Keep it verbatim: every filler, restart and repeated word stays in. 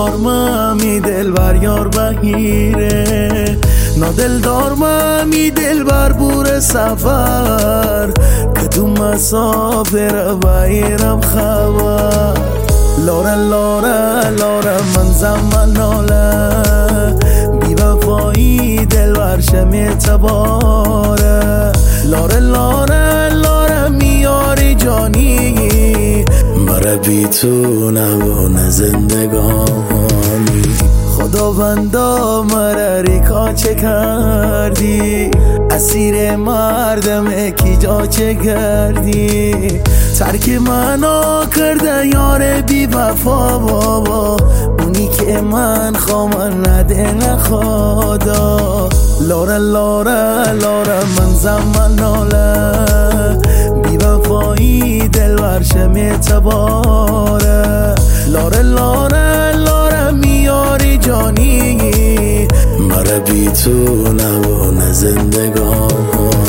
دارممی دل بر یار بهیره نا دل دارممی دل بر بور سفر کدوم مسافر بایرم خبر لاره لاره لاره من زمان ناله بی وفایی دل ورشم اعتباره لاره لاره لاره میاری جانی مرا بی تو نبونه زندگانی خداوندا مرا ریکا چه کردی اسیر مردم کی جا چه کردی ترک منو کرده یار بی وفا بابا اونی که من خوام نده نخوادا لاره لاره لاره من زمان ناله بی وفایی دل ورشم اعتباره لاره لاره لاره میاری جانی مرا بی تو نبونه زندگانی